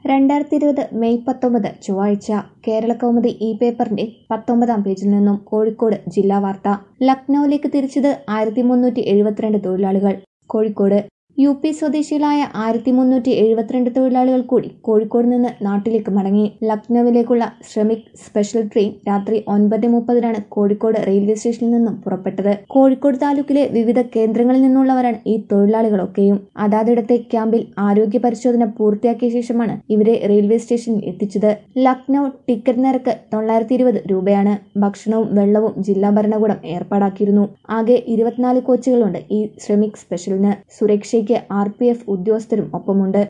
2020 May 19 ചൊവ്വാഴ്ച കേരളകൗമുദി ഈ പേപ്പറിന്റെ 19-ാം പേജിൽ നിന്നും കോഴിക്കോട് ജില്ലാ വാർത്ത. ലക്നൌവിലേക്ക് തിരിച്ചത് 1372 തൊഴിലാളികൾ. കോഴിക്കോട് യു.പി. സ്വദേശികളായ 1372 തൊഴിലാളികൾ കൂടി കോഴിക്കോട് നിന്ന് നാട്ടിലേക്ക് മടങ്ങി. ലക്നൌവിലേക്കുള്ള ശ്രമിക് സ്പെഷ്യൽ ട്രെയിൻ രാത്രി 9:30 കോഴിക്കോട് റെയിൽവേ സ്റ്റേഷനിൽ നിന്നും പുറപ്പെട്ടത്. കോഴിക്കോട് താലൂക്കിലെ വിവിധ കേന്ദ്രങ്ങളിൽ നിന്നുള്ളവരാണ് ഈ തൊഴിലാളികളൊക്കെയും. അതാതിടത്തെ ക്യാമ്പിൽ ആരോഗ്യ പരിശോധന പൂർത്തിയാക്കിയ ശേഷമാണ് ഇവരെ റെയിൽവേ സ്റ്റേഷനിൽ എത്തിച്ചത്. ലക്നൌ ടിക്കറ്റ് നിരക്ക് 920 രൂപയാണ്. ഭക്ഷണവും വെള്ളവും ജില്ലാ ഭരണകൂടം ഏർപ്പാടാക്കിയിരുന്നു. ആകെ 24 കോച്ചുകളുണ്ട് ഈ ശ്രമിക് സ്പെഷ്യലിന്. സുരക്ഷയ്ക്ക് RPF ഉദ്യോഗസ്ഥരും ഒപ്പമുണ്ട്.